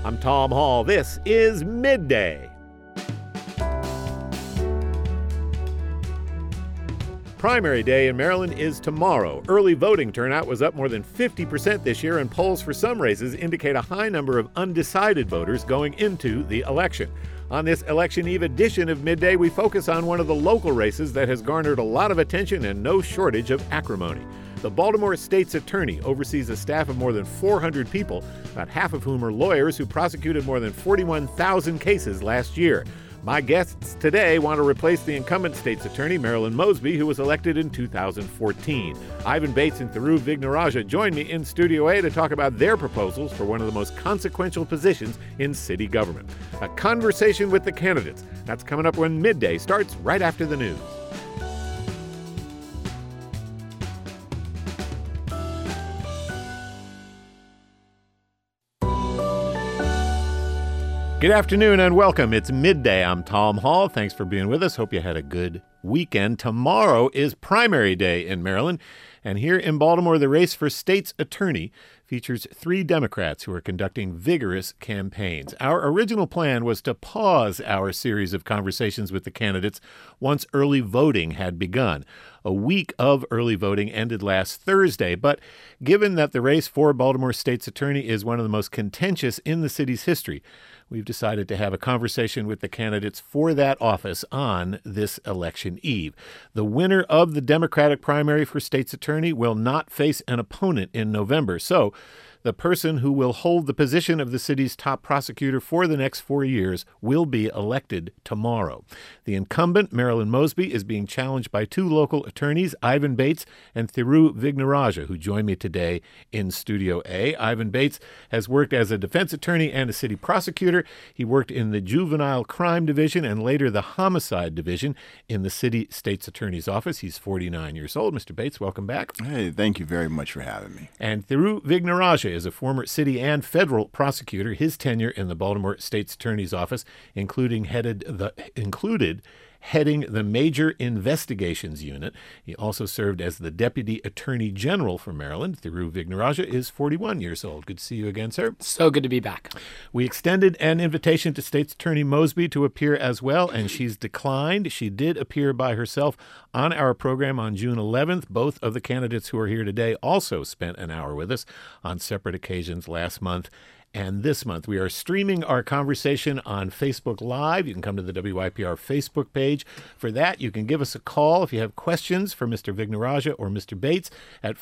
I'm Tom Hall. This is Midday. Primary day in Maryland is tomorrow. Early voting turnout was up more than 50% this year, and polls for some races indicate a high number of undecided voters going into the election. On this Election Eve edition of Midday, we focus on one of the local races that has garnered a lot of attention and no shortage of acrimony. The Baltimore State's Attorney oversees a staff of more than 400 people, about half of whom are lawyers who prosecuted more than 41,000 cases last year. My guests today want to replace the incumbent state's attorney, Marilyn Mosby, who was elected in 2014. Ivan Bates and Thiru Vignarajah join me in Studio A to talk about their proposals for one of the most consequential positions in city government. A conversation with the candidates. That's coming up when Midday starts right after the news. Good afternoon and welcome. It's Midday. I'm Tom Hall. Thanks for being with us. Hope you had a good weekend. Tomorrow is primary day in Maryland. And here in Baltimore, the race for state's attorney features 3 Democrats who are conducting vigorous campaigns. Our original plan was to pause our series of conversations with the candidates once early voting had begun. A week of early voting ended last Thursday, but given that the race for Baltimore state's attorney is one of the most contentious in the city's history, we've decided to have a conversation with the candidates for that office on this election eve. The winner of the Democratic primary for state's attorney will not face an opponent in November. So the person who will hold the position of the city's top prosecutor for the next 4 years will be elected tomorrow. The incumbent, Marilyn Mosby, is being challenged by 2 local attorneys, Ivan Bates and Thiru Vignarajah, who join me today in Studio A. Ivan Bates has worked as a defense attorney and a city prosecutor. He worked in the juvenile crime division and later the homicide division in the city state's attorney's office. He's 49 years old. Mr. Bates, welcome back. Hey, thank you very much for having me. And Thiru Vignarajah is a former city and federal prosecutor. His tenure in the Baltimore State's Attorney's Office included heading the Major Investigations Unit. He also served as the Deputy Attorney General for Maryland. Thiru Vignarajah is 41 years old. Good to see you again, sir. So good to be back. We extended an invitation to State's Attorney Mosby to appear as well, and she's declined. She did appear by herself on our program on June 11th. Both of the candidates who are here today also spent an hour with us on separate occasions last month and this month. We are streaming our conversation on Facebook Live. You can come to the WYPR Facebook page. For that, you can give us a call if you have questions for Mr. Vignarajah or Mr. Bates at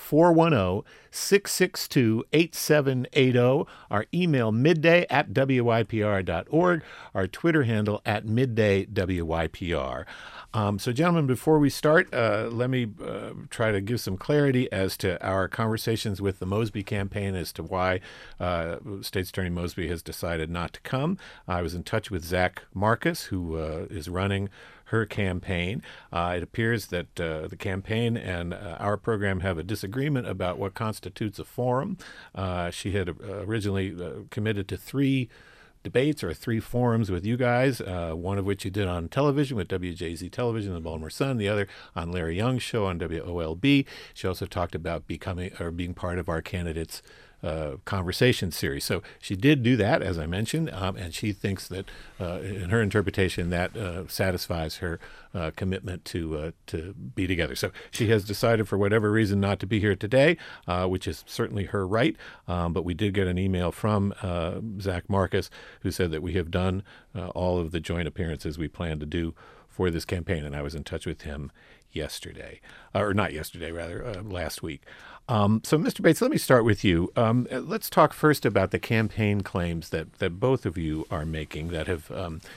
410-662-8780. Our email midday@wypr.org. Our Twitter handle @middaywypr. So, gentlemen, before we start, let me try to give some clarity as to our conversations with the Mosby campaign as to why State's Attorney Mosby has decided not to come. I was in touch with Zach Marcus, who is running her campaign. It appears that the campaign and our program have a disagreement about what constitutes a forum. She had originally committed to 3 debates or 3 forums with you guys, one of which you did on television with WJZ Television, the Baltimore Sun, the other on Larry Young's show on WOLB. She also talked about becoming or being part of our candidates' conversation series. So she did do that, as I mentioned, and she thinks that, in her interpretation, that satisfies her commitment to be together. So she has decided, for whatever reason, not to be here today, which is certainly her right. But we did get an email from Zach Marcus, who said that we have done all of the joint appearances we plan to do for this campaign, and I was in touch with him yesterday, or not yesterday, rather, last week. So, Mr. Bates, let me start with you. Let's talk first about the campaign claims that both of you are making that have,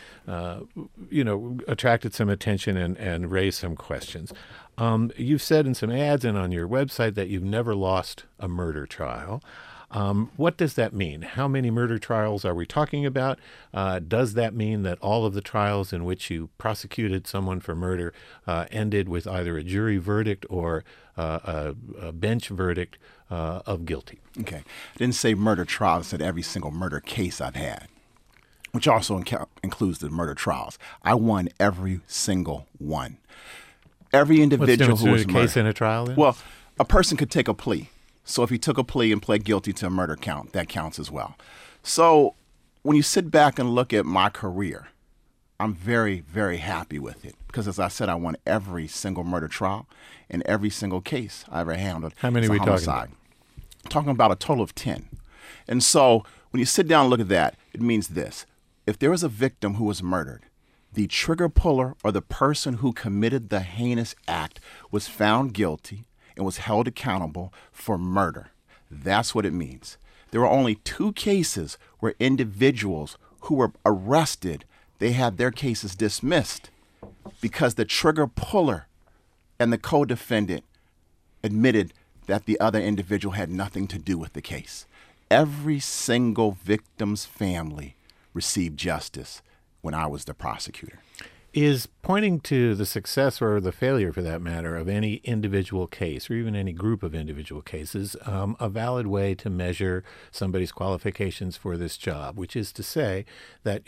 attracted some attention and raised some questions. You've said in some ads and on your website that you've never lost a murder trial. What does that mean? How many murder trials are we talking about? Does that mean that all of the trials in which you prosecuted someone for murder ended with either a jury verdict or a bench verdict of guilty? Okay. I didn't say murder trials. I said every single murder case I've had, which also includes the murder trials. I won every single one. Every individual who was a case in a trial then? Well, a person could take a plea. So if he took a plea and pled guilty to a murder count, that counts as well. So when you sit back and look at my career, I'm very, very happy with it because, as I said, I won every single murder trial and every single case I ever handled. How many are we talking about? I'm talking about a total of 10. And so when you sit down and look at that, it means this. If there was a victim who was murdered, the trigger puller or the person who committed the heinous act was found guilty and was held accountable for murder. That's what it means. There were only 2 cases where individuals who were arrested, they had their cases dismissed because the trigger puller and the co-defendant admitted that the other individual had nothing to do with the case. Every single victim's family received justice when I was the prosecutor. Is pointing to the success or the failure, for that matter, of any individual case or even any group of individual cases a valid way to measure somebody's qualifications for this job, which is to say that,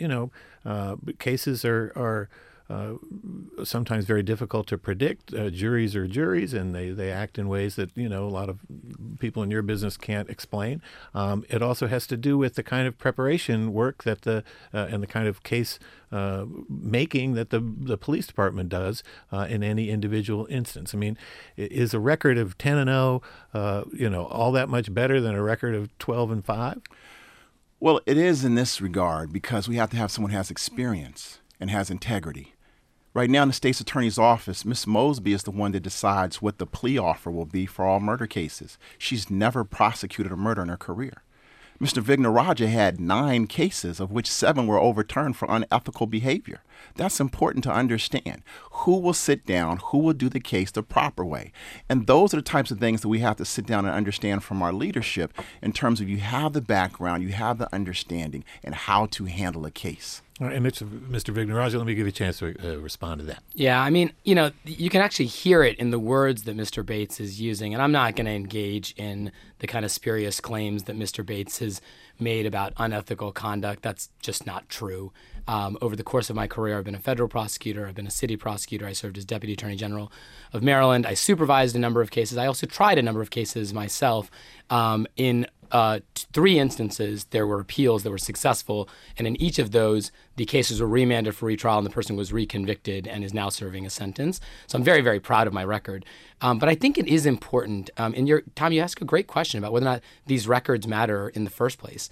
cases are sometimes very difficult to predict. Juries are juries, and they act in ways that, a lot of people in your business can't explain. It also has to do with the kind of preparation work that and the kind of case making that the police department does in any individual instance. I mean, is a record of 10-0, all that much better than a record of 12-5? Well, it is in this regard because we have to have someone who has experience and has integrity. Right now in the state's attorney's office, Ms. Mosby is the one that decides what the plea offer will be for all murder cases. She's never prosecuted a murder in her career. Mr. Vignarajah had 9 cases, of which 7 were overturned for unethical behavior. That's important to understand. Who will sit down? Who will do the case the proper way? And those are the types of things that we have to sit down and understand from our leadership in terms of you have the background, you have the understanding, and how to handle a case. All right, and Mr. Vignarajah, let me give you a chance to respond to that. Yeah, I mean, you can actually hear it in the words that Mr. Bates is using, and I'm not going to engage in the kind of spurious claims that Mr. Bates has made about unethical conduct. That's just not true. Over the course of my career, I've been a federal prosecutor. I've been a city prosecutor. I served as Deputy Attorney General of Maryland. I supervised a number of cases. I also tried a number of cases myself. In 3 instances, there were appeals that were successful, and in each of those, the cases were remanded for retrial, and the person was reconvicted and is now serving a sentence. So I'm very, very proud of my record. But I think it is important. Tom, you asked a great question about whether or not these records matter in the first place.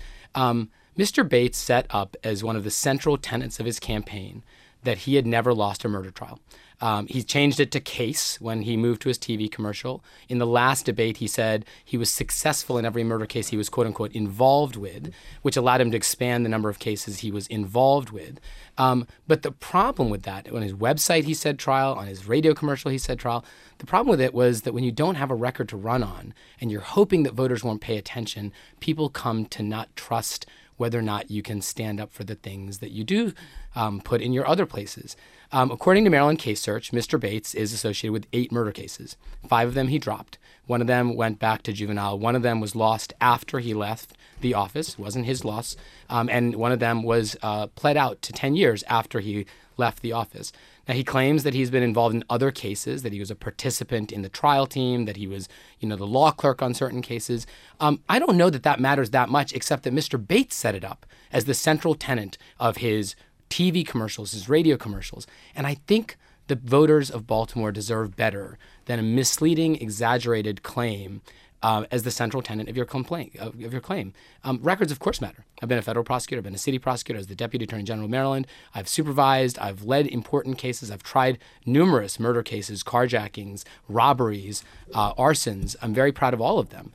Mr. Bates set up as one of the central tenets of his campaign that he had never lost a murder trial. He changed it to case when he moved to his TV commercial. In the last debate, he said he was successful in every murder case he was, quote unquote, involved with, which allowed him to expand the number of cases he was involved with. But the problem with that, on his website he said trial, on his radio commercial he said trial, the problem with it was that when you don't have a record to run on and you're hoping that voters won't pay attention, people come to not trust whether or not you can stand up for the things that you do put in your other places. According to Maryland Case Search, Mr. Bates is associated with 8 murder cases. 5 of them he dropped. 1 of them went back to juvenile. 1 of them was lost after he left the office. It wasn't his loss. And 1 of them was pled out to 10 years after he left the office. Now, he claims that he's been involved in other cases, that he was a participant in the trial team, that he was, the law clerk on certain cases. I don't know that that matters that much, except that Mr. Bates set it up as the central tenet of his TV commercials, his radio commercials. And I think the voters of Baltimore deserve better than a misleading, exaggerated claim as the central tenet of your claim. Records, of course, matter. I've been a federal prosecutor. I've been a city prosecutor as the Deputy Attorney General of Maryland. I've supervised. I've led important cases. I've tried numerous murder cases, carjackings, robberies, arsons. I'm very proud of all of them.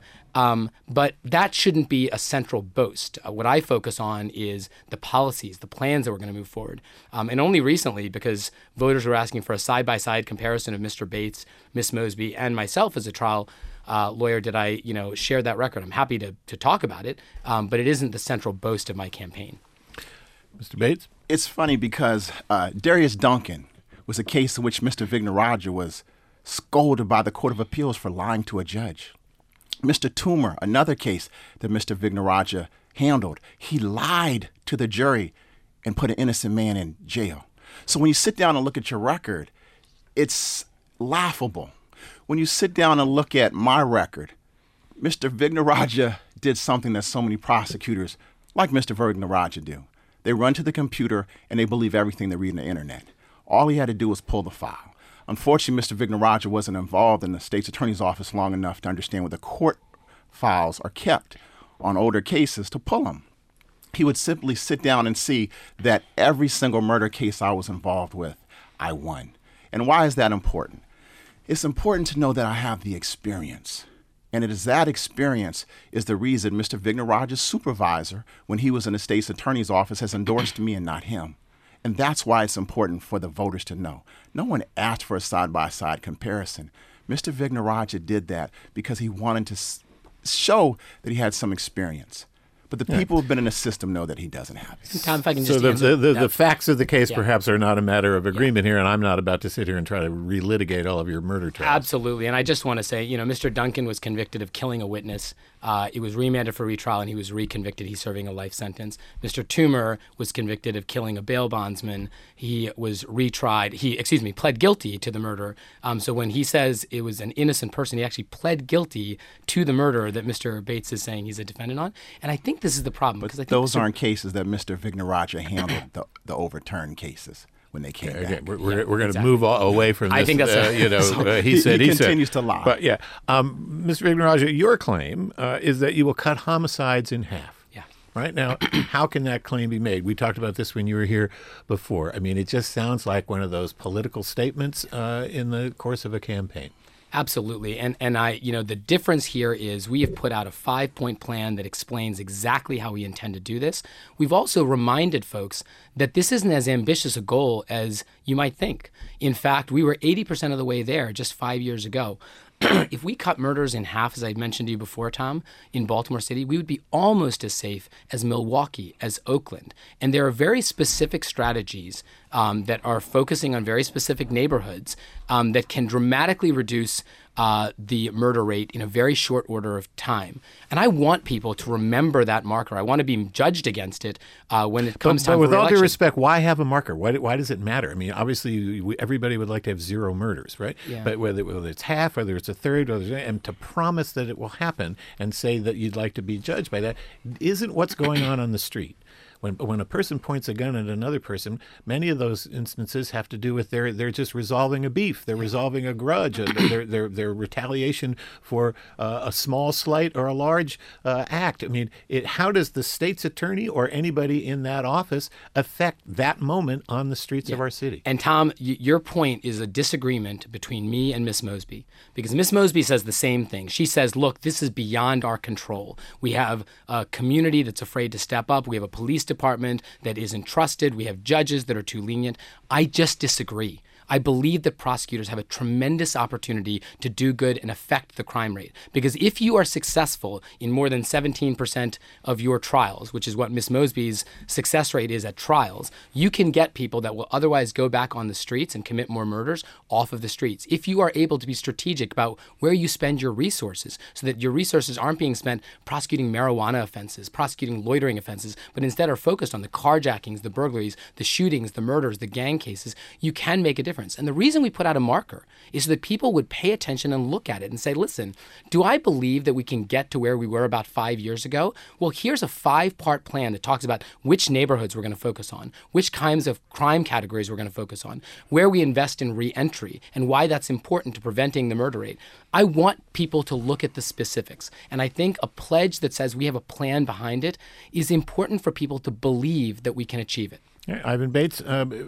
But that shouldn't be a central boast. What I focus on is the policies, the plans that we're going to move forward. And only recently, because voters were asking for a side-by-side comparison of Mr. Bates, Ms. Mosby, and myself as a trial lawyer, did I, share that record. I'm happy to talk about it, but it isn't the central boast of my campaign. Mr. Bates? It's funny because Darius Duncan was a case in which Mr. Vignarajah was scolded by the Court of Appeals for lying to a judge. Mr. Toomer, another case that Mr. Vignarajah handled, he lied to the jury and put an innocent man in jail. So when you sit down and look at your record, it's laughable. When you sit down and look at my record, Mr. Vignarajah did something that so many prosecutors like Mr. Vignarajah do. They run to the computer and they believe everything they read on the internet. All he had to do was pull the file. Unfortunately, Mr. Vignarajah wasn't involved in the state's attorney's office long enough to understand where the court files are kept on older cases to pull them. He would simply sit down and see that every single murder case I was involved with, I won. And why is that important? It's important to know that I have the experience. And it is that experience is the reason Mr. Vignarajah's supervisor, when he was in the state's attorney's office, has endorsed me and not him. And that's why it's important for the voters to know. No one asked for a side-by-side comparison. Mr. Vignarajah did that because he wanted to show that he had some experience. But the people who've been in the system know that he doesn't have it. Tom, if I can So just the facts of the case perhaps are not a matter of agreement here, and I'm not about to sit here and try to relitigate all of your murder trials. Absolutely. And I just want to say, Mr. Duncan was convicted of killing a witness. It was remanded for retrial, and he was reconvicted. He's serving a life sentence. Mr. Toomer was convicted of killing a bail bondsman. He was retried. He pled guilty to the murder. So when he says it was an innocent person, he actually pled guilty to the murder that Mr. Bates is saying he's a defendant on. And I think this is the problem. But because I think those aren't cases that Mr. Vignarajah handled, the overturned cases. When they came back. We're going to move away from this. I think that's he said. He continues to lie. But Mr. Vignarajah, your claim is that you will cut homicides in half. Yeah. Right now, how can that claim be made? We talked about this when you were here before. I mean, it just sounds like one of those political statements in the course of a campaign. Absolutely. And the difference here is we have put out a 5-point plan that explains exactly how we intend to do this. We've also reminded folks that this isn't as ambitious a goal as you might think. In fact, we were 80% of the way there just 5 years ago. If we cut murders in half, as I mentioned to you before, Tom, in Baltimore City, we would be almost as safe as Milwaukee, as Oakland. And there are very specific strategies that are focusing on very specific neighborhoods that can dramatically reduce the murder rate in a very short order of time. And I want people to remember that marker. I want to be judged against it when it comes time for But with all re-election. due respect, why have a marker? Why does it matter? I mean, obviously, everybody would like to have zero murders, right? Yeah. But whether it's half, whether it's a third, and to promise that it will happen and say that you'd like to be judged by that isn't what's going on the street. When a person points a gun at another person, many of those instances have to do with they're just resolving a beef, they're resolving a grudge, their retaliation for a small slight or a large act. I mean, how does the state's attorney or anybody in that office affect that moment on the streets of our city? And Tom, your point is a disagreement between me and Miss Mosby, because Miss Mosby says the same thing. She says, look, this is beyond our control. We have a community that's afraid to step up. We have a police department that isn't trusted. We have judges that are too lenient. I just disagree. I believe that prosecutors have a tremendous opportunity to do good and affect the crime rate. Because if you are successful in more than 17% of your trials, which is what Ms. Mosby's success rate is at trials, you can get people that will otherwise go back on the streets and commit more murders off of the streets. If you are able to be strategic about where you spend your resources, so that your resources aren't being spent prosecuting marijuana offenses, prosecuting loitering offenses, but instead are focused on the carjackings, the burglaries, the shootings, the murders, the gang cases, you can make a difference. And the reason we put out a marker is so that people would pay attention and look at it and say, listen, do I believe that we can get to where we were about 5 years ago? Well, here's a 5-part plan that talks about which neighborhoods we're going to focus on, which kinds of crime categories we're going to focus on, where we invest in re-entry, and why that's important to preventing the murder rate. I want people to look at the specifics. And I think a pledge that says we have a plan behind it is important for people to believe that we can achieve it. Ivan Bates,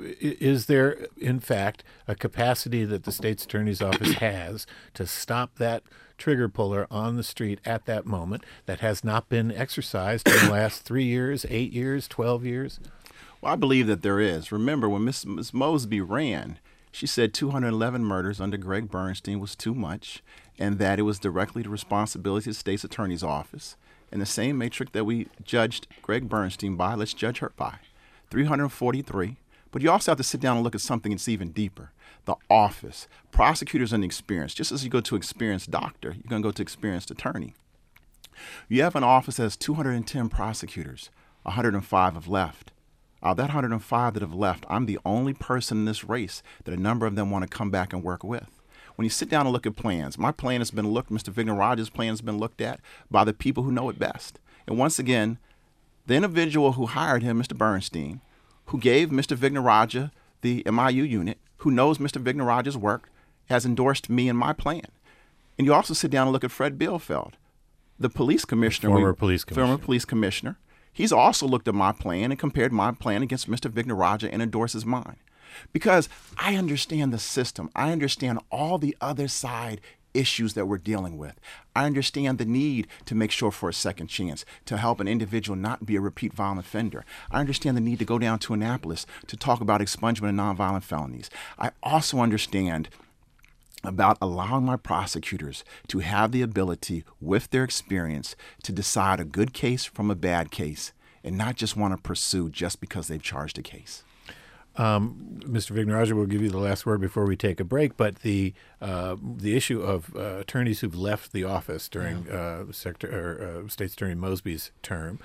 is there, in fact, a capacity that the state's attorney's office has to stop that trigger puller on the street at that moment that has not been exercised in the last 3 years, 8 years, 12 years? Well, I believe that there is. Remember, when Ms. Mosby ran, she said 211 murders under Greg Bernstein was too much, and that it was directly the responsibility of the state's attorney's office. And the same matrix that we judged Greg Bernstein by, let's judge her by. 343, but you also have to sit down and look at something that's even deeper. The office, prosecutors and experience. Just as you go to experienced doctor, you're going to go to experienced attorney. You have an office that has 210 prosecutors, 105 have left. Out of that 105 that have left, I'm the only person in this race that a number of them want to come back and work with. When you sit down and look at plans, my plan has been looked, Mr. Vignarajah's plan has been looked at by the people who know it best. And once again, The individual who hired him, Mr. Bernstein, who gave Mr. Vignarajah the MIU unit, who knows Mr. Vignarajah's work, has endorsed me and my plan. And you also sit down and look at Fred Bielfeld, the police commissioner. Former police commissioner. He's also looked at my plan and compared my plan against Mr. Vignarajah and endorses mine. Because I understand the system. I understand all the other side issues that we're dealing with. I understand the need to make sure for a second chance, to help an individual not be a repeat violent offender. I understand the need to go down to Annapolis to talk about expungement of nonviolent felonies. I also understand about allowing my prosecutors to have the ability, with their experience, to decide a good case from a bad case and not just want to pursue just because they've charged a case. Mr. Vignarajah will give you the last word before we take a break, but the issue of attorneys who've left the office during State's Attorney Mosby's term,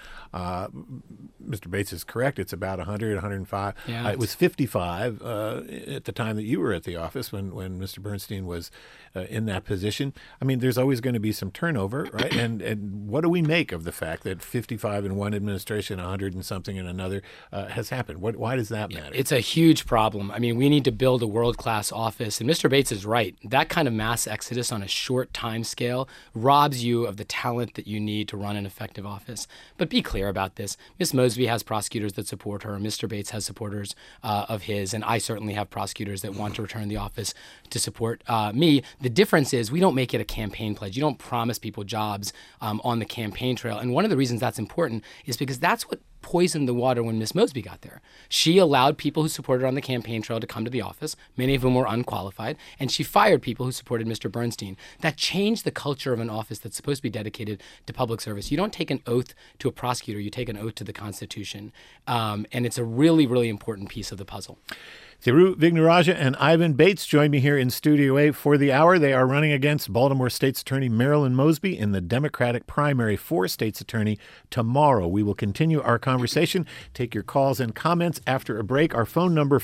Mr. Bates is correct. It's about 100, 105. Yeah, it was 55 at the time that you were at the office when Mr. Bernstein was in that position. I mean, there's always going to be some turnover, right? And what do we make of the fact that 55 in one administration, 100 and something in another has happened? Why does that matter? It's a huge problem. I mean, we need to build a world-class office. And Mr. Bates is right. That kind of mass exodus on a short time scale robs you of the talent that you need to run an effective office. But be clear about this. Ms. Mosby has prosecutors that support her. Mr. Bates has supporters of his. And I certainly have prosecutors that want to return the office to support me. The difference is we don't make it a campaign pledge. You don't promise people jobs on the campaign trail. And one of the reasons that's important is because that's what poisoned the water when Miss Mosby got there. She allowed people who supported her on the campaign trail to come to the office, many of whom were unqualified, and she fired people who supported Mr. Bernstein. That changed the culture of an office that's supposed to be dedicated to public service. You don't take an oath to a prosecutor, you take an oath to the Constitution. And it's a really, really important piece of the puzzle. Thiru Vignarajah and Ivan Bates join me here in Studio A for the hour. They are running against Baltimore State's Attorney Marilyn Mosby in the Democratic primary for State's Attorney tomorrow. We will continue our conversation. Take your calls and comments after a break. Our phone number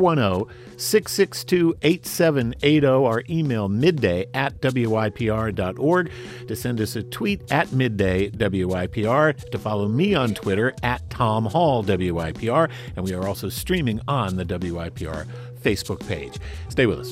410-662-8780. Our email midday@wypr.org. To send us a tweet at middaywypr. To follow me on Twitter at Tom Hall WYPR. And we are also streaming on the WYPR Facebook page. Stay with us.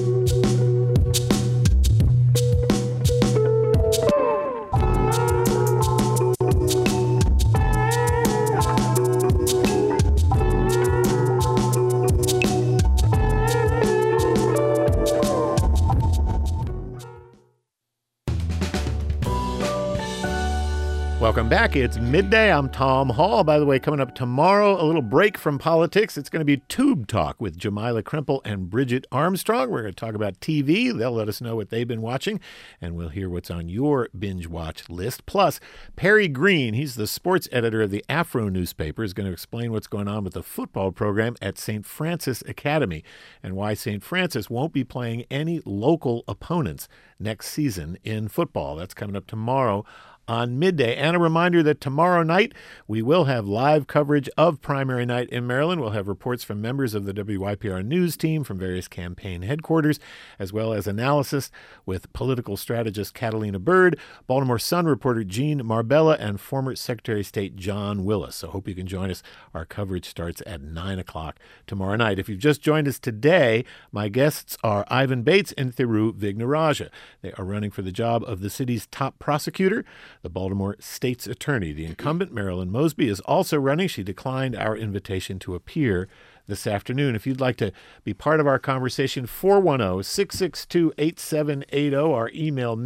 Welcome back. It's midday. I'm Tom Hall. By the way, coming up tomorrow, a little break from politics. It's going to be Tube Talk with Jamila Krimple and Bridget Armstrong. We're going to talk about TV. They'll let us know what they've been watching, and we'll hear what's on your binge watch list. Plus, Perry Green, he's the sports editor of the Afro newspaper, is going to explain what's going on with the football program at St. Francis Academy and why St. Francis won't be playing any local opponents next season in football. That's coming up tomorrow on Midday. And a reminder that tomorrow night we will have live coverage of primary night in Maryland. We'll have reports from members of the WYPR news team from various campaign headquarters, as well as analysis with political strategist Catalina Bird, Baltimore Sun reporter Gene Marbella, and former Secretary of State John Willis. So hope you can join us. Our coverage starts at 9 o'clock tomorrow night. If you've just joined us today, my guests are Ivan Bates and Thiru Vignarajah. They are running for the job of the city's top prosecutor, the Baltimore State's Attorney. The incumbent, Marilyn Mosby, is also running. She declined our invitation to appear this afternoon. If you'd like to be part of our conversation, 410-662-8780, our email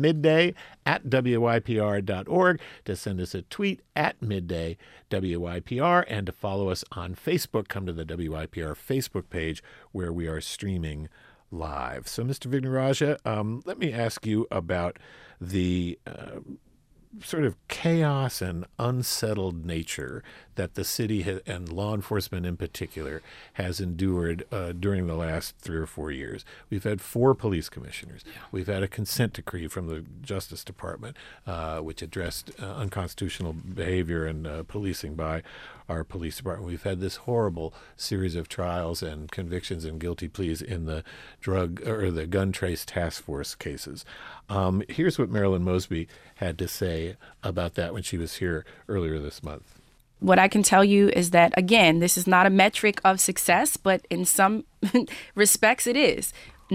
midday@wypr.org, to send us a tweet at middaywypr, and to follow us on Facebook. Come to the WYPR Facebook page where we are streaming live. So, Mr. Vignarajah, let me ask you about the sort of chaos and unsettled nature that the city and law enforcement in particular has endured during the last 3 or 4 years. We've had 4 police commissioners. Yeah. We've had a consent decree from the Justice Department, which addressed unconstitutional behavior and policing by our police department. We've had this horrible series of trials and convictions and guilty pleas in the the gun trace task force cases. Here's what Marilyn Mosby had to say about that when she was here earlier this month. What I can tell you is that, again, this is not a metric of success, but in some respects it is.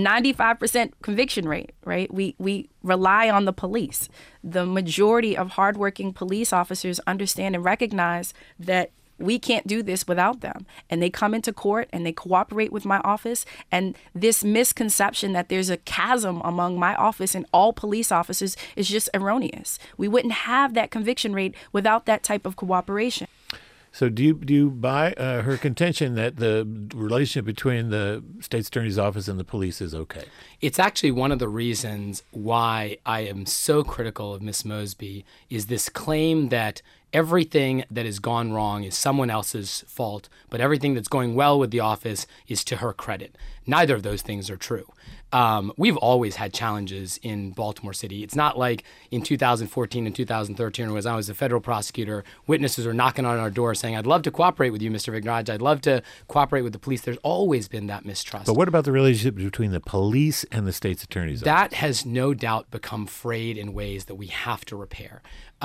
95% conviction rate, right? We rely on the police. The majority of hardworking police officers understand and recognize that we can't do this without them. And they come into court and they cooperate with my office. And this misconception that there's a chasm among my office and all police officers is just erroneous. We wouldn't have that conviction rate without that type of cooperation. So do you buy her contention that the relationship between the state's attorney's office and the police is okay? It's actually one of the reasons why I am so critical of Ms. Mosby is this claim that everything that has gone wrong is someone else's fault, but everything that's going well with the office is to her credit. Neither of those things are true. We've always had challenges in Baltimore City. It's not like in 2014 and 2013, when I was a federal prosecutor, witnesses were knocking on our door saying, "I'd love to cooperate with you, Mr. Vigneraj. I'd love to cooperate with the police." There's always been that mistrust. But what about the relationship between the police and the state's attorney's office? That has no doubt become frayed in ways that we have to repair.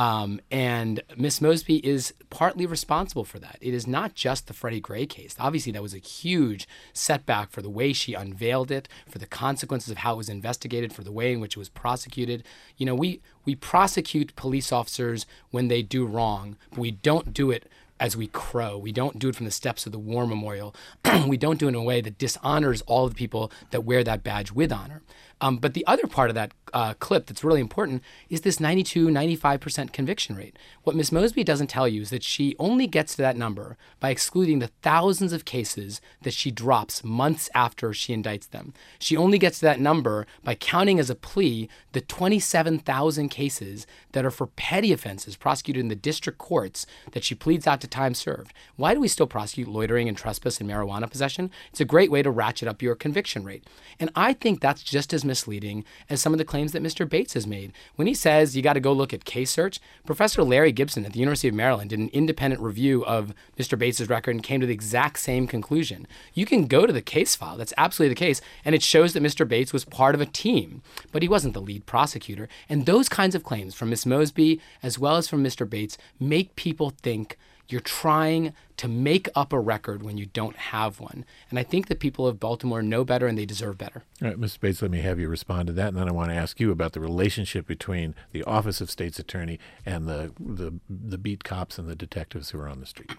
And Ms. Mosby is partly responsible for that. It is not just the Freddie Gray case. Obviously, that was a huge setback for the way she unveiled it, for the consequences of how it was investigated, for the way in which it was prosecuted. You know, we prosecute police officers when they do wrong, but we don't do it as we crow. We don't do it from the steps of the War Memorial. We don't do it in a way that dishonors all of the people that wear that badge with honor. But the other part of that clip that's really important is this 92-95% conviction rate. What Ms. Mosby doesn't tell you is that she only gets to that number by excluding the thousands of cases that she drops months after she indicts them. She only gets to that number by counting as a plea the 27,000 cases that are for petty offenses prosecuted in the district courts that she pleads out to time served. Why do we still prosecute loitering and trespass and marijuana possession? It's a great way to ratchet up your conviction rate. And I think that's just as misleading as some of the claims that Mr. Bates has made. When he says you got to go look at case search, Professor Larry Gibson at the University of Maryland did an independent review of Mr. Bates's record and came to the exact same conclusion. You can go to the case file, that's absolutely the case, and it shows that Mr. Bates was part of a team, but he wasn't the lead prosecutor. And those kinds of claims from Ms. Mosby as well as from Mr. Bates make people think you're trying to make up a record when you don't have one. And I think the people of Baltimore know better and they deserve better. All right, Mr. Bates, let me have you respond to that. And then I want to ask you about the relationship between the Office of State's Attorney and the beat cops and the detectives who are on the street.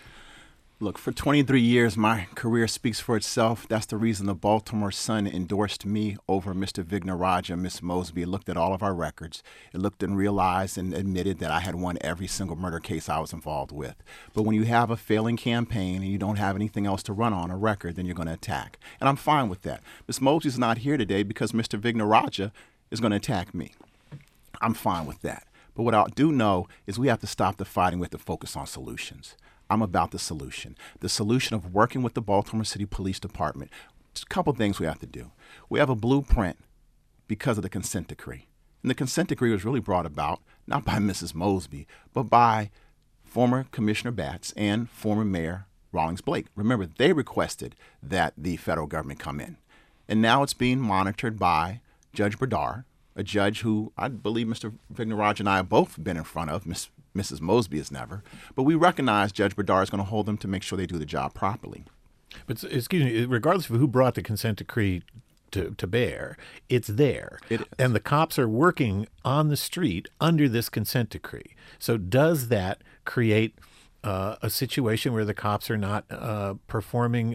Look, for 23 years, my career speaks for itself. That's the reason the Baltimore Sun endorsed me over Mr. Vigneraj and Ms. Mosby. It looked at all of our records. It looked and realized and admitted that I had won every single murder case I was involved with. But when you have a failing campaign and you don't have anything else to run on a record, then you're going to attack. And I'm fine with that. Ms. Mosby's not here today because Mr. Vigneraj is going to attack me. I'm fine with that. But what I do know is we have to stop the fighting. We have to focus on solutions. I'm about the solution of working with the Baltimore City Police Department. Just a couple things we have to do. We have a blueprint because of the consent decree. And the consent decree was really brought about not by Mrs. Mosby, but by former Commissioner Batts and former Mayor Rawlings Blake. Remember, they requested that the federal government come in. And now it's being monitored by Judge Berdar, a judge who I believe Mr. Vigneraj and I have both been in front of. Mrs. Mosby has never. But we recognize Judge Berdar is going to hold them to make sure they do the job properly. But, excuse me, regardless of who brought the consent decree to bear, it's there. And the cops are working on the street under this consent decree. So does that create a situation where the cops are not performing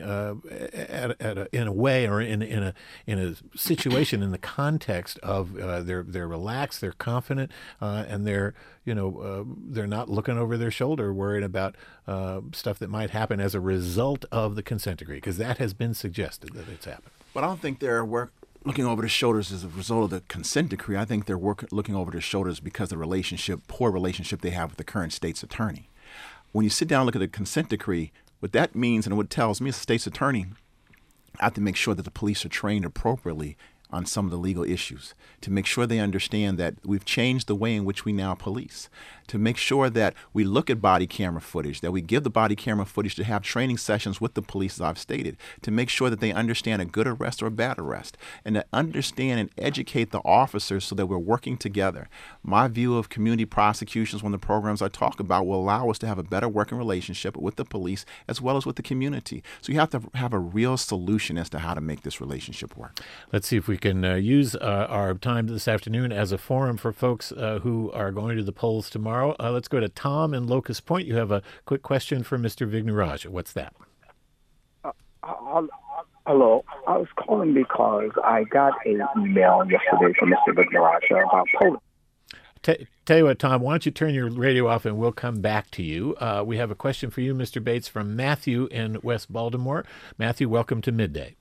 in a way or in a situation in the context of they're relaxed, they're confident, and they're not looking over their shoulder worried about stuff that might happen as a result of the consent decree, because that has been suggested that it's happened. But I don't think they're looking over their shoulders as a result of the consent decree. I think they're looking over their shoulders because of the poor relationship they have with the current state's attorney. When you sit down and look at the consent decree, what that means and what it tells me as a state's attorney, I have to make sure that the police are trained appropriately on some of the legal issues, to make sure they understand that we've changed the way in which we now police, to make sure that we look at body camera footage, that we give the body camera footage, to have training sessions with the police, as I've stated, to make sure that they understand a good arrest or a bad arrest, and to understand and educate the officers so that we're working together. My view of community prosecutions, one of the programs I talk about, will allow us to have a better working relationship with the police as well as with the community. So you have to have a real solution as to how to make this relationship work. Let's see if we can use our time this afternoon as a forum for folks who are going to the polls tomorrow. Let's go to Tom in Locust Point. You have a quick question for Mr. Vignarajah. What's that? Hello. I was calling because I got an email yesterday from Mr. Vignarajah about polling. Tell you what, Tom, why don't you turn your radio off and we'll come back to you. We have a question for you, Mr. Bates, from Matthew in West Baltimore. Matthew, welcome to Midday.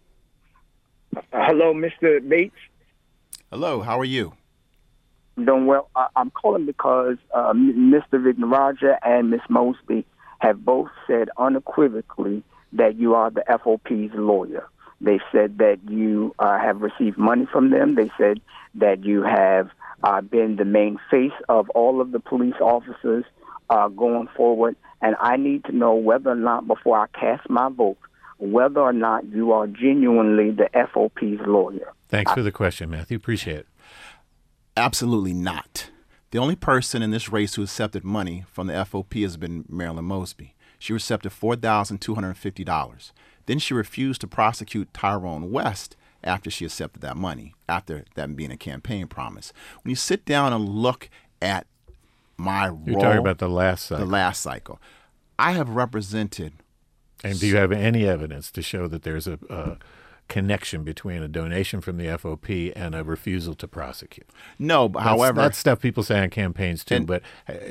Hello, Mr. Bates. Hello, how are you? Doing well. I'm calling because Mr. Vignarajah and Ms. Mosby have both said unequivocally that you are the FOP's lawyer. They said that you have received money from them. They said that you have been the main face of all of the police officers going forward. And I need to know whether or not, before I cast my vote, whether or not you are genuinely the FOP's lawyer. Thanks for the question, Matthew. Appreciate it. Absolutely not. The only person in this race who accepted money from the FOP has been Marilyn Mosby. She accepted $4,250. Then she refused to prosecute Tyrone West after she accepted that money, after that being a campaign promise. When you sit down and look at my role... You're talking about the last cycle. The last cycle. I have represented... And do you have any evidence to show that there's a connection between a donation from the FOP and a refusal to prosecute? No, but however... That's stuff people say on campaigns too, but,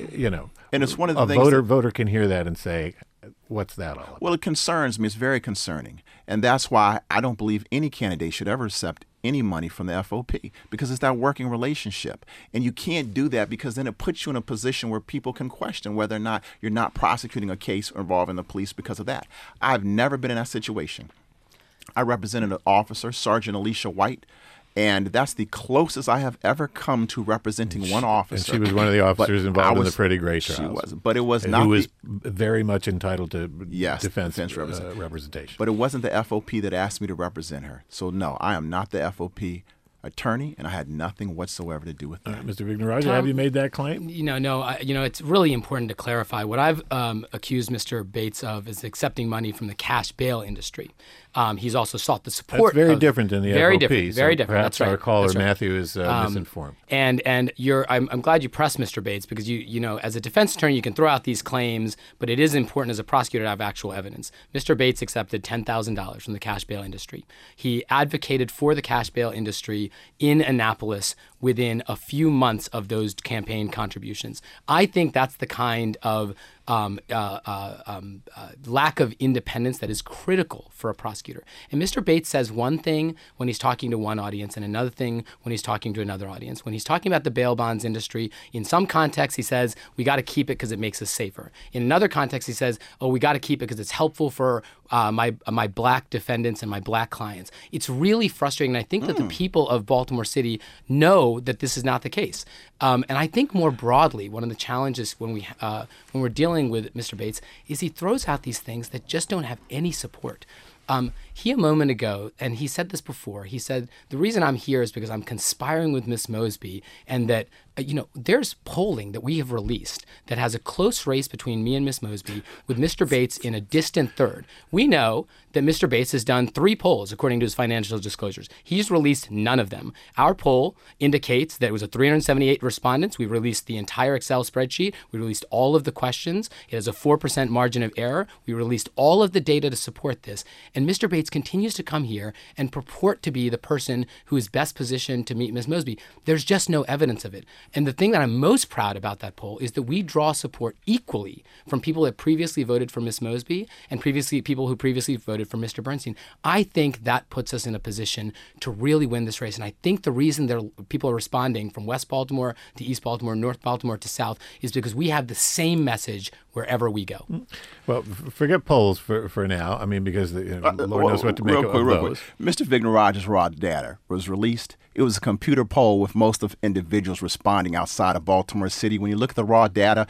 And it's one of the a things... voter can hear that and say, what's that all about? Well, it concerns me. It's very concerning. And that's why I don't believe any candidate should ever accept any money from the FOP, because it's that working relationship. And you can't do that, because then it puts you in a position where people can question whether or not you're not prosecuting a case involving the police because of that. I've never been in that situation. I represented an officer, Sergeant Alicia White, and that's the closest I have ever come to representing one officer. And she was one of the officers involved in the Freddie Gray trials. She was, but it was not. Who was very much entitled to defense representation. But it wasn't the FOP that asked me to represent her. So no, I am not the FOP attorney, and I had nothing whatsoever to do with that. Mr. Vignarajah, have you made that claim? No. It's really important to clarify. What I've accused Mr. Bates of is accepting money from the cash bail industry. He's also sought the support. That's very different than the FOP. Very different. Perhaps That's right. our caller That's right. Matthew is misinformed. And I'm glad you pressed Mr. Bates, because you as a defense attorney you can throw out these claims, but it is important as a prosecutor to have actual evidence. Mr. Bates accepted $10,000 from the cash bail industry. He advocated for the cash bail industry in Annapolis within a few months of those campaign contributions. I think that's the kind of lack of independence that is critical for a prosecutor. And Mr. Bates says one thing when he's talking to one audience and another thing when he's talking to another audience. When he's talking about the bail bonds industry, in some context he says, we got to keep it because it makes us safer. In another context he says, we got to keep it because it's helpful for my black defendants and my black clients. It's really frustrating. And I think that the people of Baltimore City know that this is not the case. And I think more broadly, one of the challenges when we're dealing with Mr. Bates is he throws out these things that just don't have any support. He a moment ago, and he said this before, he said, the reason I'm here is because I'm conspiring with Miss Mosby, and that, there's polling that we have released that has a close race between me and Miss Mosby, with Mr. Bates in a distant third. We know that Mr. Bates has done 3 polls according to his financial disclosures. He's released none of them. Our poll indicates that it was 378 respondents. We released the entire Excel spreadsheet. We released all of the questions. It has a 4% margin of error. We released all of the data to support this. And Mr. Bates continues to come here and purport to be the person who is best positioned to meet Ms. Mosby. There's just no evidence of it. And the thing that I'm most proud about that poll is that we draw support equally from people that previously voted for Ms. Mosby and people who previously voted for Mr. Bernstein. I think that puts us in a position to really win this race. And I think the reason people are responding from West Baltimore to East Baltimore, North Baltimore to South is because we have the same message wherever we go. Well, forget polls for now. I mean, because Lord knows what to make of those. Mr. Vignaradja's raw data was released. It was a computer poll with most of individuals responding outside of Baltimore City. When you look at the raw data,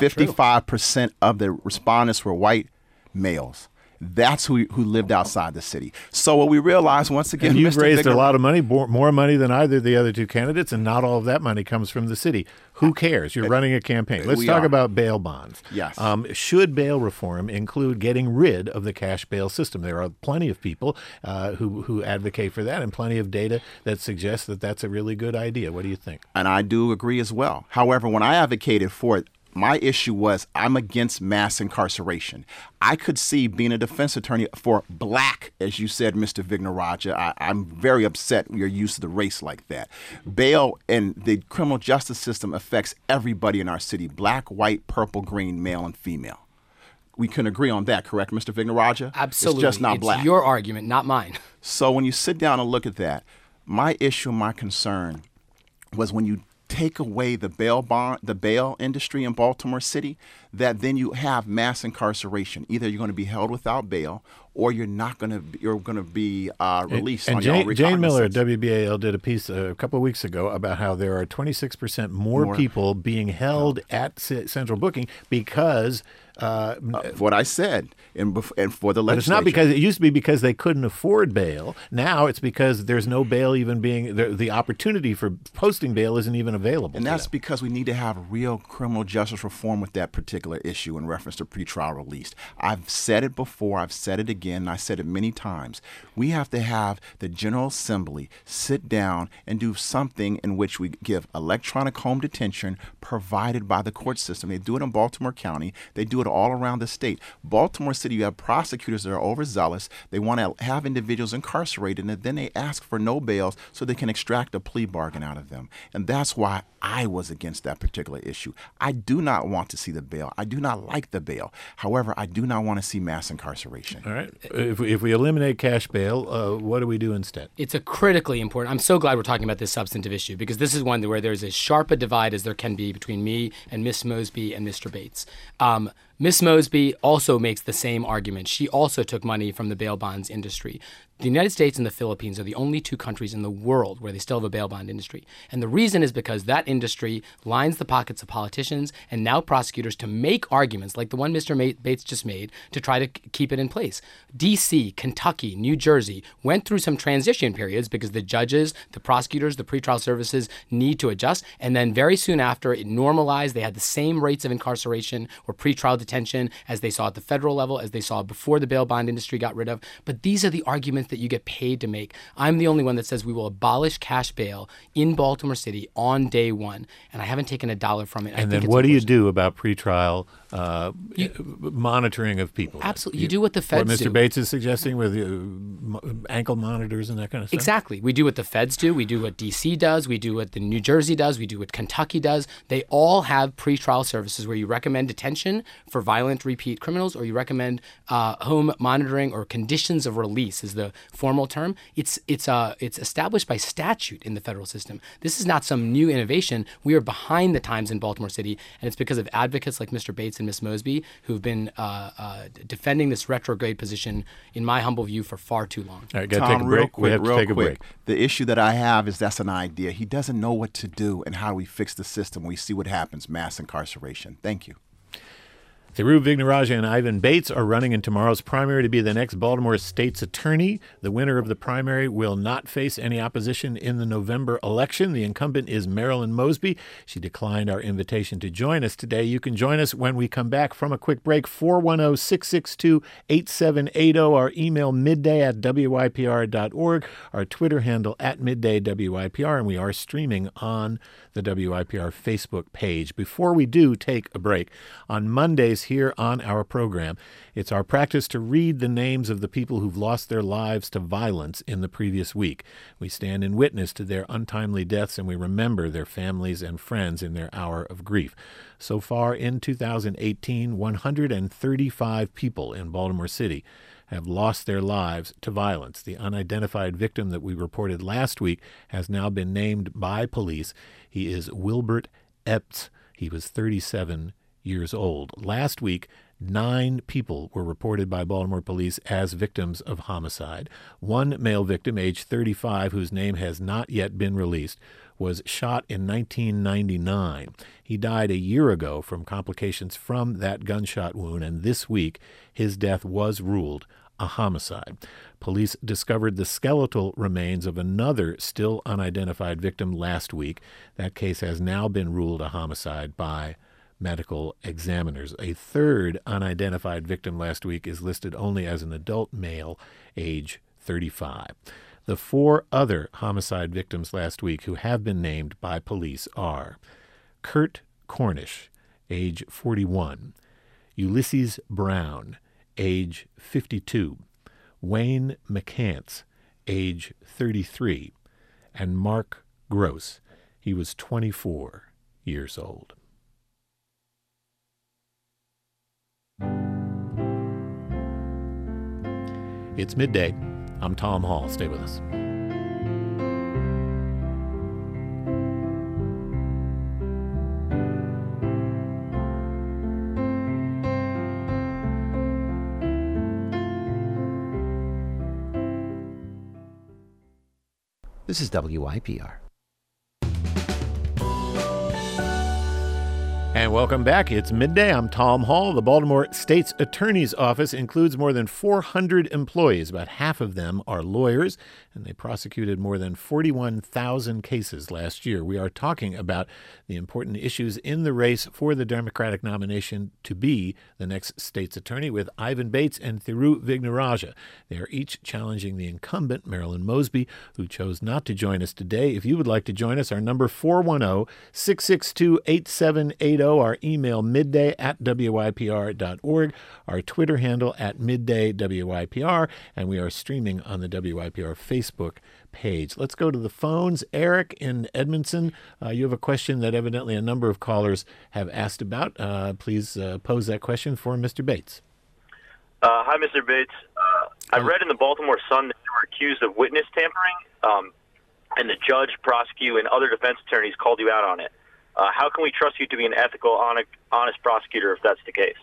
55% of the respondents were white males. That's who lived outside the city. So what we realized once again, and you've raised a lot of money, more money than either of the other two candidates, and not all of that money comes from the city. Who cares? You're running a campaign. Let's talk about bail bonds. Yes. Should bail reform include getting rid of the cash bail system? There are plenty of people who advocate for that, and plenty of data that suggests that that's a really good idea. What do you think? And I do agree as well. However, when I advocated for it, my issue was I'm against mass incarceration. I could see being a defense attorney for black, as you said, Mr. Vignaradja. I'm very upset your use of the race like that. Bail and the criminal justice system affects everybody in our city, black, white, purple, green, male, and female. We can agree on that, correct, Mr. Vignaradja? Absolutely. It's just not black. It's your argument, not mine. So when you sit down and look at that, my issue, my concern was when you take away the bail industry in Baltimore City, that then you have mass incarceration. Either you're going to be held without bail, or you're going to be released. And on your own Jane Miller at recognizance. WBAL did a piece a couple of weeks ago about how there are 26% more people being held at central booking because what I said, and for the legislature. But it's not because it used to be because they couldn't afford bail. Now it's because there's no bail even being the opportunity for posting bail isn't even available. And that's because we need to have real criminal justice reform with that particular issue in reference to pretrial release. I've said it before. I've said it again. And I said it many times. We have to have the General Assembly sit down and do something in which we give electronic home detention provided by the court system. They do it in Baltimore County. They do it all around the state. Baltimore City, you have prosecutors that are overzealous. They want to have individuals incarcerated, and then they ask for no bails so they can extract a plea bargain out of them. And that's why I was against that particular issue. I do not want to see the bail. I do not like the bail. However, I do not want to see mass incarceration. All right. If we eliminate cash bail, what do we do instead? It's a critically important. I'm so glad we're talking about this substantive issue because this is one where there's as sharp a divide as there can be between me and Miss Mosby and Mr. Bates. Miss Mosby also makes the same argument. She also took money from the bail bonds industry. The United States and the Philippines are the only two countries in the world where they still have a bail bond industry. And the reason is because that industry lines the pockets of politicians and now prosecutors to make arguments like the one Mr. Bates just made to try to keep it in place. D.C., Kentucky, New Jersey went through some transition periods because the judges, the prosecutors, the pretrial services need to adjust. And then very soon after it normalized, they had the same rates of incarceration or pretrial detention as they saw at the federal level, as they saw before the bail bond industry got rid of. But these are the arguments that you get paid to make. I'm the only one that says we will abolish cash bail in Baltimore City on day one, and I haven't taken a dollar from it. And then what do you do about pretrial monitoring of people? Absolutely. You do what the feds do. do. What Mr. Bates is suggesting with ankle monitors and that kind of stuff? Exactly. We do what the feds do. We do what D.C. does. We do what the New Jersey does. We do what Kentucky does. They all have pretrial services where you recommend detention for violent repeat criminals, or you recommend home monitoring or conditions of release is the formal term. It's established by statute in the federal system. This is not some new innovation. We are behind the times in Baltimore City, and it's because of advocates like Mr. Bates and Ms. Mosby who've been defending this retrograde position, in my humble view, for far too long. All right, got to take a break. We have to take a break. The issue that I have is that's an idea. He doesn't know what to do and how do we fix the system. We see what happens, mass incarceration. Thank you. Thiru Vignaradja and Ivan Bates are running in tomorrow's primary to be the next Baltimore State's attorney. The winner of the primary will not face any opposition in the November election. The incumbent is Marilyn Mosby. She declined our invitation to join us today. You can join us when we come back from a quick break. 410-662-8780. Our email midday@wypr.org. Our Twitter handle @middaywipr. And we are streaming on the WYPR Facebook page. Before we do take a break, on Mondays Tuesdays here on our program. It's our practice to read the names of the people who've lost their lives to violence in the previous week. We stand in witness to their untimely deaths, and we remember their families and friends in their hour of grief. So far in 2018, 135 people in Baltimore City have lost their lives to violence. The unidentified victim that we reported last week has now been named by police. He is Wilbert Epps. He was 37 years old. Last week, 9 people were reported by Baltimore police as victims of homicide. One male victim, age 35, whose name has not yet been released, was shot in 1999. He died a year ago from complications from that gunshot wound, and this week his death was ruled a homicide. Police discovered the skeletal remains of another still unidentified victim last week. That case has now been ruled a homicide by medical examiners. A third unidentified victim last week is listed only as an adult male, age 35. The 4 other homicide victims last week who have been named by police are Kurt Cornish, age 41, Ulysses Brown, age 52, Wayne McCants, age 33, and Mark Gross. He was 24 years old. It's midday. I'm Tom Hall. Stay with us. This is WYPR. And welcome back. It's midday. I'm Tom Hall. The Baltimore State's Attorney's Office includes more than 400 employees. About half of them are lawyers, and they prosecuted more than 41,000 cases last year. We are talking about the important issues in the race for the Democratic nomination to be the next state's attorney with Ivan Bates and Thiru Vignarajah. They are each challenging the incumbent, Marilyn Mosby, who chose not to join us today. If you would like to join us, our number 410-662-8780. Our email midday@wypr.org, our Twitter handle @middaywypr, and we are streaming on the WYPR Facebook page. Let's go to the phones. Eric in Edmondson, you have a question that evidently a number of callers have asked about. Please pose that question for Mr. Bates. Hi, Mr. Bates. I read in the Baltimore Sun that you were accused of witness tampering, and the judge, prosecutor, and other defense attorneys called you out on it. How can we trust you to be an ethical, honest prosecutor if that's the case?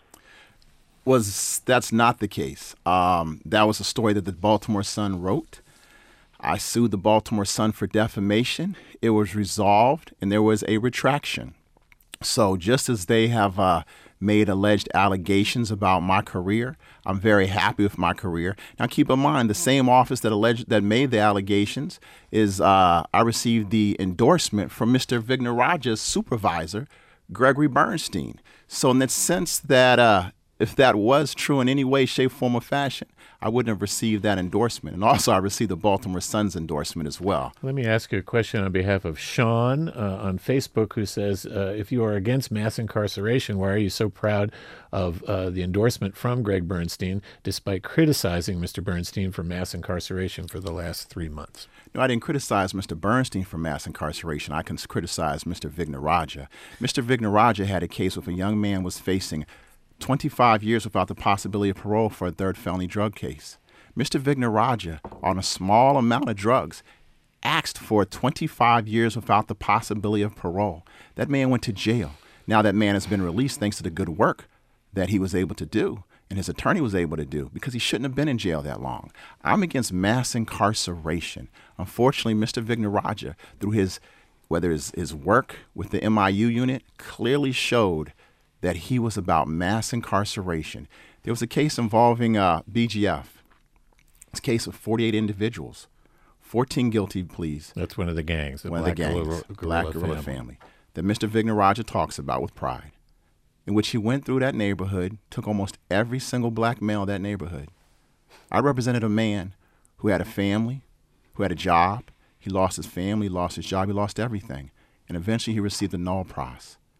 That's not the case. That was a story that the Baltimore Sun wrote. I sued the Baltimore Sun for defamation. It was resolved, and there was a retraction. So just as they have made alleged allegations about my career, I'm very happy with my career. Now, keep in mind, the same office that made the allegations is I received the endorsement from Mr. Vignarajah's supervisor, Gregory Bernstein. So in that sense that if that was true in any way, shape, form, or fashion, I wouldn't have received that endorsement. And also, I received the Baltimore Sun's endorsement as well. Let me ask you a question on behalf of Sean on Facebook, who says, if you are against mass incarceration, why are you so proud of the endorsement from Greg Bernstein, despite criticizing Mr. Bernstein for mass incarceration for the last 3 months? No, I didn't criticize Mr. Bernstein for mass incarceration. I can criticize Mr. Vignarajah. Mr. Vignarajah had a case with a young man was facing 25 years without the possibility of parole for a third felony drug case. Mr. Vignarajah, on a small amount of drugs, asked for 25 years without the possibility of parole. That man went to jail. Now that man has been released thanks to the good work that he was able to do and his attorney was able to do because he shouldn't have been in jail that long. I'm against mass incarceration. Unfortunately, Mr. Vignarajah, through his work with the MIU unit, clearly showed that he was about mass incarceration. There was a case involving BGF. It's a case of 48 individuals, 14 guilty pleas. That's one of the gangs, one of the gangs, Black Guerrilla Family, that Mr. Vignarajah talks about with pride, in which he went through that neighborhood, took almost every single black male in that neighborhood. I represented a man who had a family, who had a job. He lost his family, lost his job, he lost everything. And eventually he received a null pros.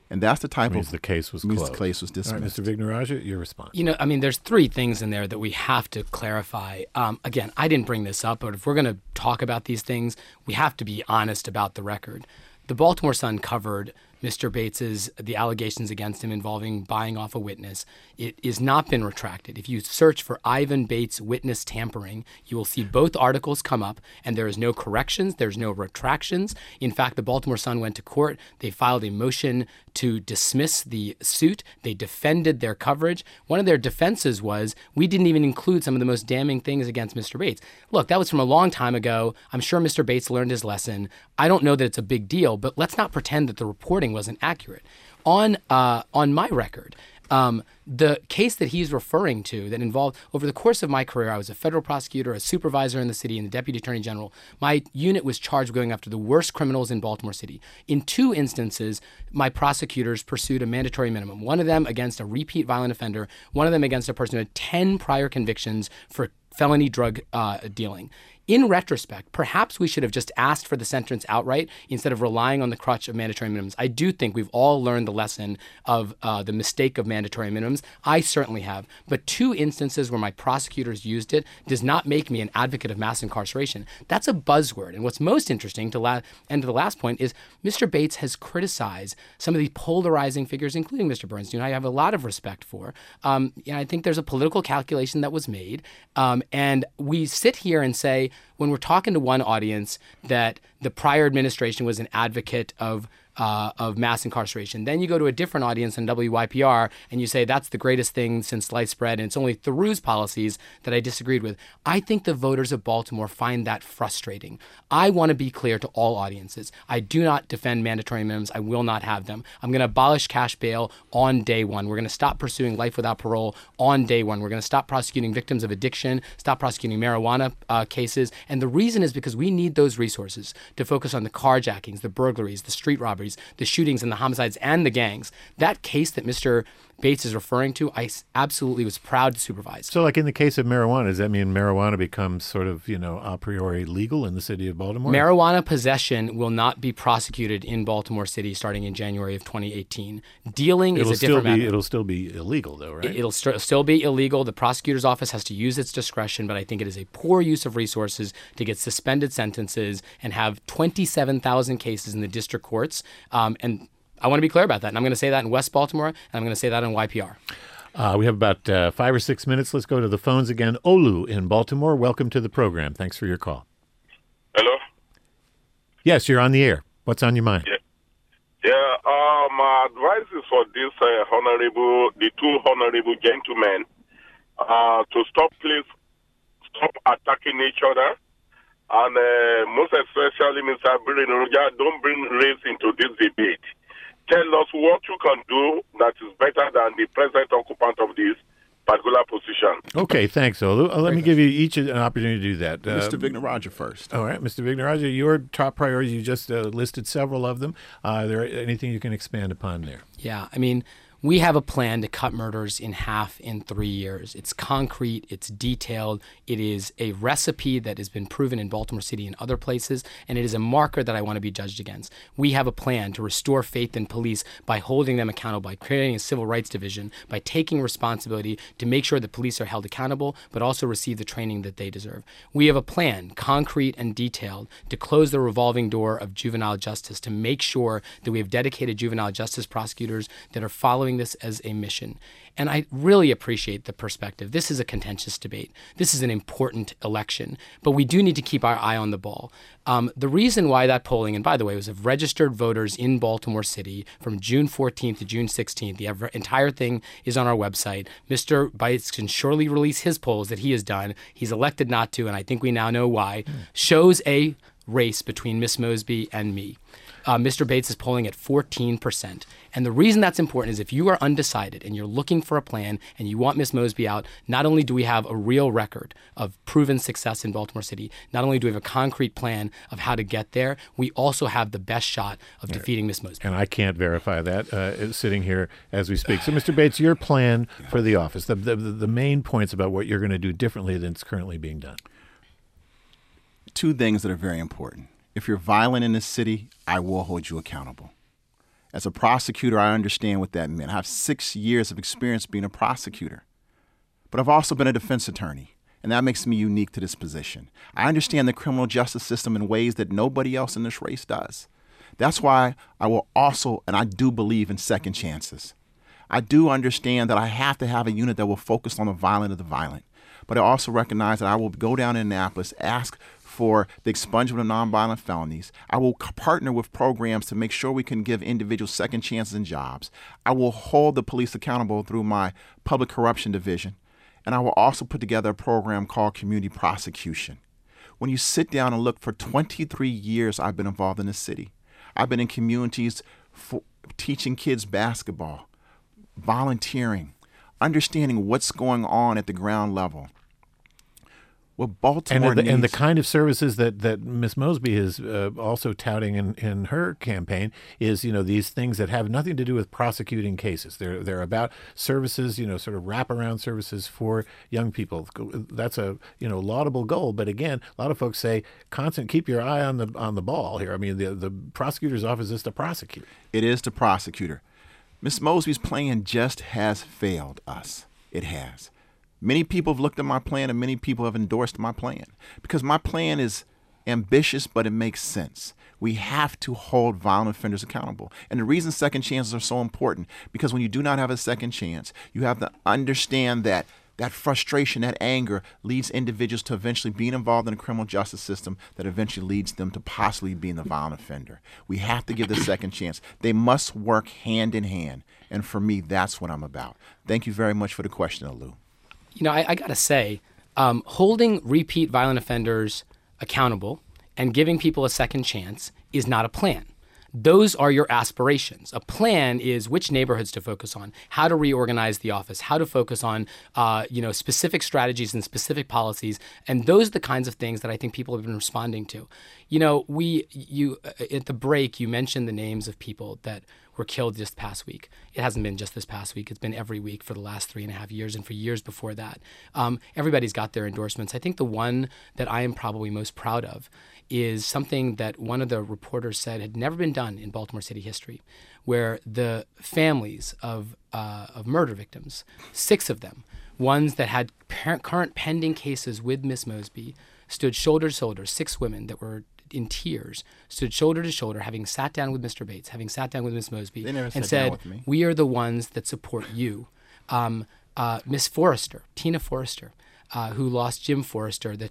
And that's the type means of the case was means closed. the case was All right, dismissed. Mr. Vignarajah, your response. There's three things in there that we have to clarify. Again, I didn't bring this up, but if we're going to talk about these things, we have to be honest about the record. The Baltimore Sun covered Mr. Bates's, the allegations against him involving buying off a witness. It has not been retracted. If you search for Ivan Bates witness tampering, you will see both articles come up, and there is no corrections, there's no retractions. In fact, the Baltimore Sun went to court. They filed a motion to dismiss the suit. They defended their coverage. One of their defenses was, we didn't even include some of the most damning things against Mr. Bates. Look, that was from a long time ago. I'm sure Mr. Bates learned his lesson. I don't know that it's a big deal, but let's not pretend that the reporting wasn't accurate. On my record, the case that he's referring to that involved, over the course of my career, I was a federal prosecutor, a supervisor in the city, and the deputy attorney general. My unit was charged with going after the worst criminals in Baltimore City. In two instances, my prosecutors pursued a mandatory minimum, one of them against a repeat violent offender, one of them against a person who had 10 prior convictions for felony drug dealing. In retrospect, perhaps we should have just asked for the sentence outright instead of relying on the crutch of mandatory minimums. I do think we've all learned the lesson of the mistake of mandatory minimums. I certainly have. But two instances where my prosecutors used it does not make me an advocate of mass incarceration. That's a buzzword. And what's most interesting, to the last point, is Mr. Bates has criticized some of the polarizing figures, including Mr. Bernstein, I have a lot of respect for. I think there's a political calculation that was made. And we sit here and say, when we're talking to one audience, that the prior administration was an advocate of mass incarceration. Then you go to a different audience in WYPR and you say that's the greatest thing since sliced bread, and it's only Theroux's policies that I disagreed with. I think the voters of Baltimore find that frustrating. I want to be clear to all audiences. I do not defend mandatory minimums. I will not have them. I'm going to abolish cash bail on day one. We're going to stop pursuing life without parole on day one. We're going to stop prosecuting victims of addiction, stop prosecuting marijuana cases. And the reason is because we need those resources to focus on the carjackings, the burglaries, the street robberies, the shootings and the homicides and the gangs. That case that Mr. Bates is referring to, I absolutely was proud to supervise. So like in the case of marijuana, does that mean marijuana becomes sort of, a priori legal in the city of Baltimore? Marijuana possession will not be prosecuted in Baltimore City starting in January of 2018. Dealing is a different matter. It'll still be illegal, though, right? It'll still be illegal. The prosecutor's office has to use its discretion, but I think it is a poor use of resources to get suspended sentences and have 27,000 cases in the district courts. And I want to be clear about that. And I'm going to say that in West Baltimore, and I'm going to say that in YPR. We have about 5 or 6 minutes. Let's go to the phones again. Olu in Baltimore, welcome to the program. Thanks for your call. Hello? Yes, you're on the air. What's on your mind? My advice is for this the two honorable gentlemen to stop attacking each other. And most especially, Mr. Vignarajah, don't bring race into this debate. Tell us what you can do that is better than the present occupant of this particular position. Okay, thanks, Olu. Let me give you each an opportunity to do that. Mr. Vignarajah first. All right, Mr. Vignarajah, your top priorities, you just listed several of them. Is there anything you can expand upon there? Yeah, we have a plan to cut murders in half in 3 years. It's concrete, it's detailed, it is a recipe that has been proven in Baltimore City and other places, and it is a marker that I want to be judged against. We have a plan to restore faith in police by holding them accountable, by creating a civil rights division, by taking responsibility to make sure that police are held accountable, but also receive the training that they deserve. We have a plan, concrete and detailed, to close the revolving door of juvenile justice, to make sure that we have dedicated juvenile justice prosecutors that are following this as a mission. And I really appreciate the perspective. This is a contentious debate. This is an important election, but we do need to keep our eye on the ball. The reason why that polling, and by the way, was of registered voters in Baltimore City from June 14th to June 16th. The entire thing is on our website. Mr. Bates can surely release his polls that he has done. He's elected not to, and I think we now know why. Shows a race between Miss Mosby and me. Mr. Bates is polling at 14%. And the reason that's important is if you are undecided and you're looking for a plan and you want Miss Mosby out, not only do we have a real record of proven success in Baltimore City, not only do we have a concrete plan of how to get there, we also have the best shot of defeating Miss Mosby. And I can't verify that sitting here as we speak. So, Mr. Bates, your plan for the office, the main points about what you're going to do differently than it's currently being done. Two things that are very important. If you're violent in this city, I will hold you accountable. As a prosecutor, I understand what that meant. I have 6 years of experience being a prosecutor. But I've also been a defense attorney, and that makes me unique to this position. I understand the criminal justice system in ways that nobody else in this race does. That's why I will also, and I do believe in second chances. I do understand that I have to have a unit that will focus on the violent of the violent. But I also recognize that I will go down to Annapolis, ask for the expungement of nonviolent felonies. I will partner with programs to make sure we can give individuals second chances in jobs. I will hold the police accountable through my public corruption division. And I will also put together a program called community prosecution. When you sit down and look, for 23 years I've been involved in this city. I've been in communities teaching kids basketball, volunteering, understanding what's going on at the ground level. What Baltimore needs, and the kind of services that Ms. Mosby is also touting in her campaign is, these things that have nothing to do with prosecuting cases. They're about services, sort of wraparound services for young people. That's a laudable goal. But again, a lot of folks say, keep your eye on the ball here. I mean, the prosecutor's office is to prosecute. It is to prosecutor. Ms. Mosby's plan just has failed us. It has. Many people have looked at my plan, and many people have endorsed my plan because my plan is ambitious, but it makes sense. We have to hold violent offenders accountable. And the reason second chances are so important, because when you do not have a second chance, you have to understand that frustration, that anger leads individuals to eventually being involved in the criminal justice system that eventually leads them to possibly being the violent offender. We have to give the second chance. They must work hand in hand. And for me, that's what I'm about. Thank you very much for the question, Lou. I got to say, holding repeat violent offenders accountable and giving people a second chance is not a plan. Those are your aspirations. A plan is which neighborhoods to focus on, how to reorganize the office, how to focus on, specific strategies and specific policies. And those are the kinds of things that I think people have been responding to. At the break, you mentioned the names of people that were killed this past week. It hasn't been just this past week. It's been every week for the last 3.5 years and for years before that. Everybody's got their endorsements. I think the one that I am probably most proud of is something that one of the reporters said had never been done in Baltimore City history, where the families of murder victims, 6 of them, ones that had current pending cases with Miss Mosby, stood shoulder to shoulder, 6 women that were in tears, stood shoulder to shoulder, having sat down with Mr. Bates, having sat down with Miss Mosby, and said, "We are the ones that support you." Miss Forrester, Tina Forrester, who lost Jim Forrester, at the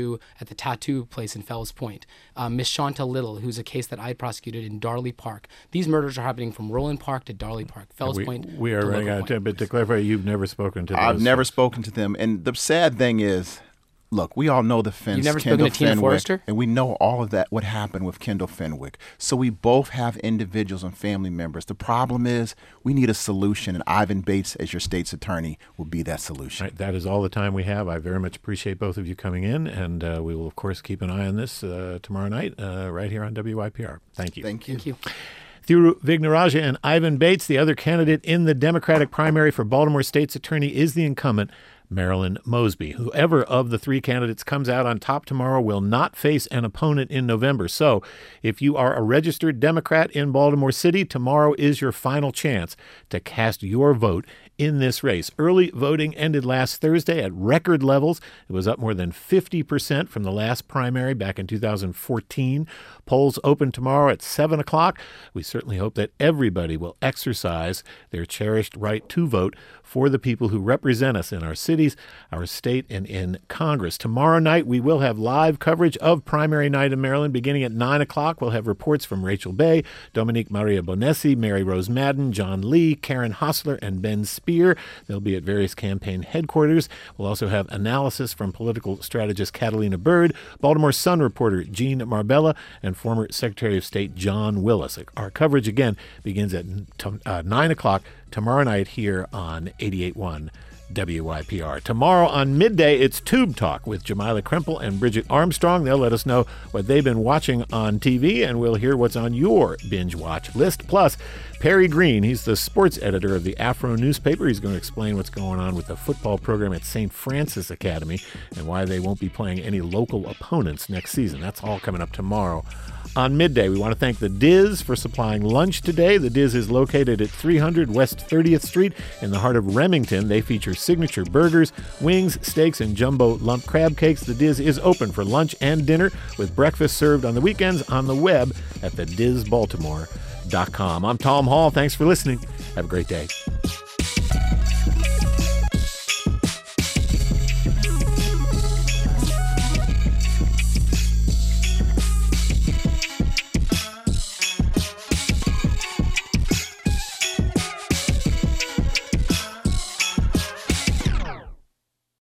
tattoo place in Fells Point. Miss Shanta Little, who's a case that I prosecuted in Darley Park. These murders are happening from Roland Park to Darley Park, Fells Point. We are running out of time, but to clarify, you've never spoken to them. I've never spoken to them. And the sad thing is, look, we all know the fence. You've never spoken to Tina Forrester? And we know all of that, what happened with Kendall Fenwick. So we both have individuals and family members. The problem is we need a solution, and Ivan Bates, as your state's attorney, will be that solution. Right, that is all the time we have. I very much appreciate both of you coming in, and we will, of course, keep an eye on this tomorrow night right here on WYPR. Thank you. Thank you. Thank you. Thiru Vignarajah and Ivan Bates, the other candidate in the Democratic primary for Baltimore State's attorney, is the incumbent, Marilyn Mosby. Whoever of the 3 candidates comes out on top tomorrow will not face an opponent in November. So if you are a registered Democrat in Baltimore City, tomorrow is your final chance to cast your vote in this race. Early voting ended last Thursday at record levels. It was up more than 50% from the last primary back in 2014. Polls open tomorrow at 7 o'clock. We certainly hope that everybody will exercise their cherished right to vote for the people who represent us in our cities, our state, and in Congress. Tomorrow night, we will have live coverage of primary night in Maryland. Beginning at 9 o'clock, we'll have reports from Rachel Bay, Dominique Maria Bonessi, Mary Rose Madden, John Lee, Karen Hostler, and Ben Speer. They'll be at various campaign headquarters. We'll also have analysis from political strategist Catalina Bird, Baltimore Sun reporter Gene Marbella, and former Secretary of State John Willis. Our coverage, again, begins at 9 o'clock tomorrow night here on 88.1 WYPR. Tomorrow on midday, it's Tube Talk with Jamila Krempel and Bridget Armstrong. They'll let us know what they've been watching on TV, and we'll hear what's on your binge watch list. Plus, Perry Green, he's the sports editor of the Afro newspaper. He's going to explain what's going on with the football program at St. Francis Academy and why they won't be playing any local opponents next season. That's all coming up tomorrow on midday. We want to thank the Diz for supplying lunch today. The Diz is located at 300 West 30th Street in the heart of Remington. They feature signature burgers, wings, steaks, and jumbo lump crab cakes. The Diz is open for lunch and dinner with breakfast served on the weekends on the web at thedizbaltimore.com. I'm Tom Hall. Thanks for listening. Have a great day.